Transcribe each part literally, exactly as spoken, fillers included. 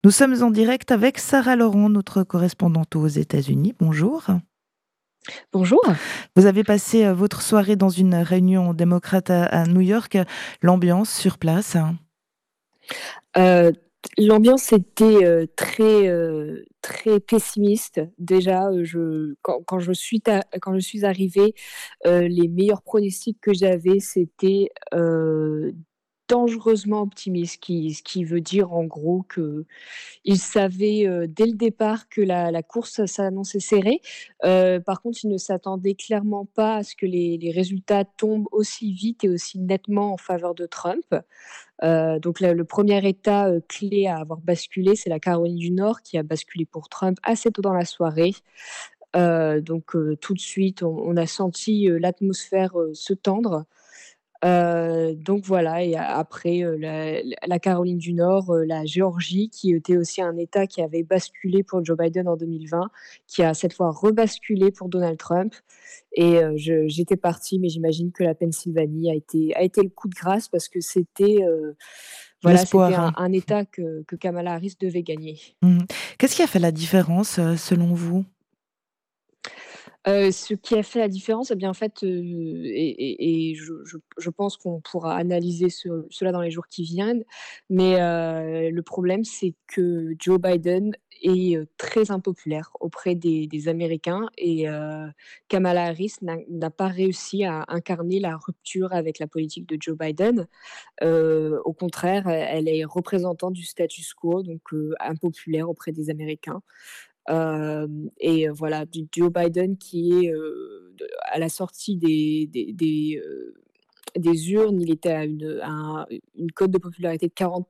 Nous sommes en direct avec Sarah Laurent, notre correspondante aux États-Unis. Bonjour. Bonjour. Vous avez passé euh, votre soirée dans une réunion démocrate à, à New York. L'ambiance sur place? Heu, L'ambiance était, heu, très, heu, très pessimiste. Déjà, heu, je quand quand je suis a quand je suis arrivée, heu, les meilleurs pronostics que j'avais, c'était, heu, dangereusement optimiste, qui ce qui veut dire en gros qu'ils savaient, heu, dès le départ que la la course s'annonçait serrée. Heu, par contre, ils ne s'attendaient clairement pas à ce que les les résultats tombent aussi vite et aussi nettement en faveur de Trump. Heu, donc là, le premier État, heu, clé à avoir basculé, c'est la Caroline du Nord qui a basculé pour Trump assez tôt dans la soirée. Heu, donc heu, tout de suite, on on a senti, heu, l'atmosphère, heu, se tendre. Heu, donc voilà et a après, heu, la la Caroline du Nord, heu, la Géorgie qui était aussi un État qui avait basculé pour Joe Biden en deux mille vingt, qui a cette fois rebasculé pour Donald Trump et heu, je j'étais partie, mais j'imagine que la Pennsylvanie a été a été le coup de grâce parce que c'était, heu, voilà, c'était L'espoir, un hein. un État que que Kamala Harris devait gagner. Mhm. Qu'est-ce qui a fait la différence, euh, selon vous? Heu, ce qui a fait la différence, eh bien, en fait, heu et et et je je je pense qu'on pourra analyser ce cela dans les jours qui viennent, mais heu, le problème, c'est que Joe Biden est, heu, très impopulaire auprès des des Américains et heu, Kamala Harris n'a n'a pas réussi à incarner la rupture avec la politique de Joe Biden. Heu, au contraire, elle est représentante du status quo, donc heu, impopulaire auprès des Américains. Hem et heu, voilà, du Joe Biden qui est, heu, de à la sortie des des des, heu, des urnes, il était à une à une cote de popularité de quarante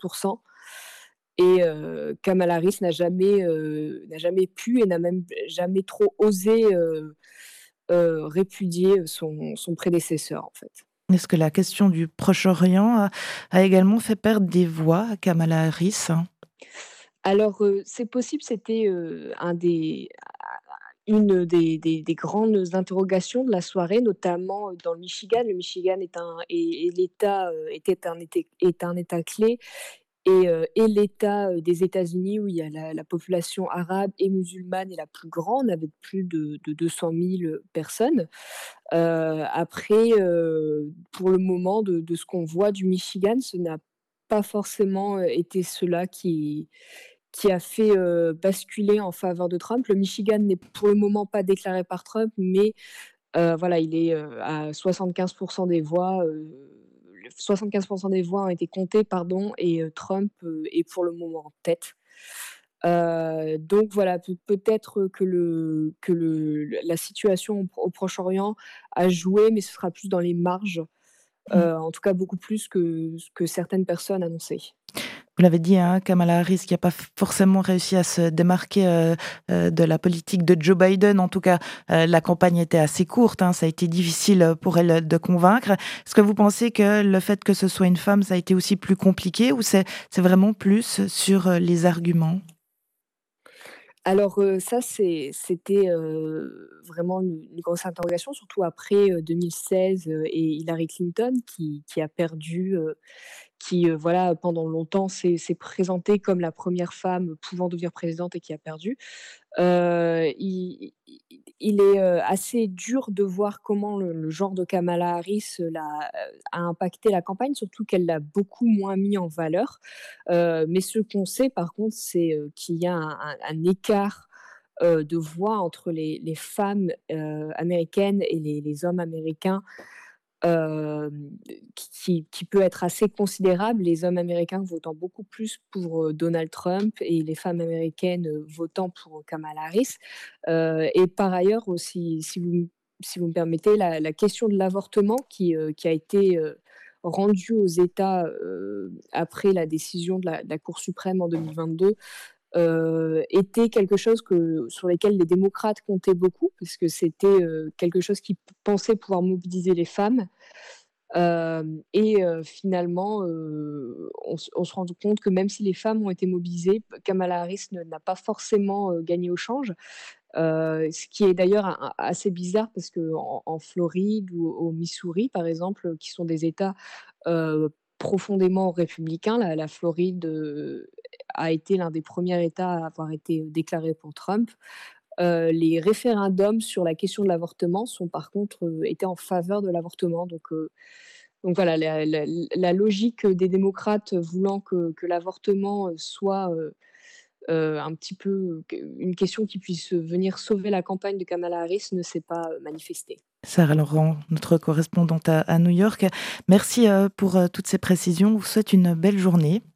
et heu, Kamala Harris n'a jamais, heu, n'a jamais pu et n'a même jamais trop osé, heu heu, répudier son son prédécesseur, en fait. Est-ce que la question du Proche-Orient a, a également fait perdre des voix à Kamala Harris? Alors, heu, c'est possible, c'était, heu, un des une des des des grandes interrogations de la soirée, notamment, heu, dans le Michigan. Le Michigan est un est est l'État, heu, était un été est un État clé et heu, et l'État, heu, des États-Unis où il y a la la population arabe et musulmane est la plus grande, avec plus de de deux cent mille personnes. Heu, après, heu, pour le moment, de de ce qu'on voit du Michigan, ce n'a pas forcément, heu, été cela qui qui a fait, heu, basculer en faveur de Trump. Le Michigan n'est pour le moment pas déclaré par Trump, mais heu, voilà, il est, heu, à soixante-quinze des voix, heu, le soixante-quinze des voix ont été comptées, pardon et heu, Trump, heu, est pour le moment en tête. Heu, donc voilà, peut peut-être que le que le la situation au Pro au Proche-Orient a joué, mais ce sera plus dans les marges, heu, en tout cas beaucoup plus que ce que certaines personnes annonçaient. Vous l'avez dit, hein, Kamala Harris qui n'a pas forcément réussi à se démarquer euh, euh, de la politique de Joe Biden. En tout cas, euh, la campagne était assez courte, hein, ça a été difficile pour elle de convaincre. Est-ce que vous pensez que le fait que ce soit une femme, ça a été aussi plus compliqué ou c'est c'est vraiment plus sur euh, les arguments? Alors, heu, ça c'est c'était, heu, vraiment une une grosse interrogation, surtout après, heu, deux mille seize, heu et Hillary Clinton qui qui a perdu, heu, qui, heu, voilà, pendant longtemps s'est s'est présentée comme la première femme pouvant devenir présidente et qui a perdu. Heu, il il il est, heu, assez dur de voir comment le le genre de Kamala Harris, heu, l'a heu, a impacté la campagne, surtout qu'elle l'a beaucoup moins mis en valeur. Heu, mais ce qu'on sait par contre, c'est, heu, qu'il y a un un un écart, heu, de voix entre les les femmes, heu, américaines et les les hommes américains. Hem, qui qui peut être assez considérable, les hommes américains votant beaucoup plus pour, heu, Donald Trump et les femmes américaines, heu, votant pour Kamala Harris. Heu et par ailleurs aussi, si vous m si vous me permettez, la la question de l'avortement qui, heu, qui a été, heu, rendue aux États, heu, après la décision de la de la Cour suprême en deux mille vingt-deux, heu, était quelque chose que sur lesquels les démocrates comptaient beaucoup, puisque c'était, heu, quelque chose qui p pensaient pouvoir mobiliser les femmes. Hem et heu, finalement, heu, on se on se rend compte que même si les femmes ont été mobilisées, Kamala Harris ne n'a pas forcément, heu, gagné au change. Heu, ce qui est d'ailleurs a a assez bizarre parce qu'en en Floride ou au Missouri, par exemple, qui sont des États, heu, profondément républicains, la la Floride, heu, a été l'un des premiers États à avoir été déclaré pour Trump. Heu, les référendums sur la question de l'avortement sont par contre, heu, étaient en faveur de l'avortement donc heu, donc voilà la la la logique des démocrates voulant que que l'avortement, heu, soit, heu heu, un petit peu q une question qui puisse venir sauver la campagne de Kamala Harris ne s'est pas, heu, manifestée. Sarah Laurent, notre correspondante à à New York. Merci, heu, pour, heu, toutes ces précisions. Je vous souhaite une belle journée.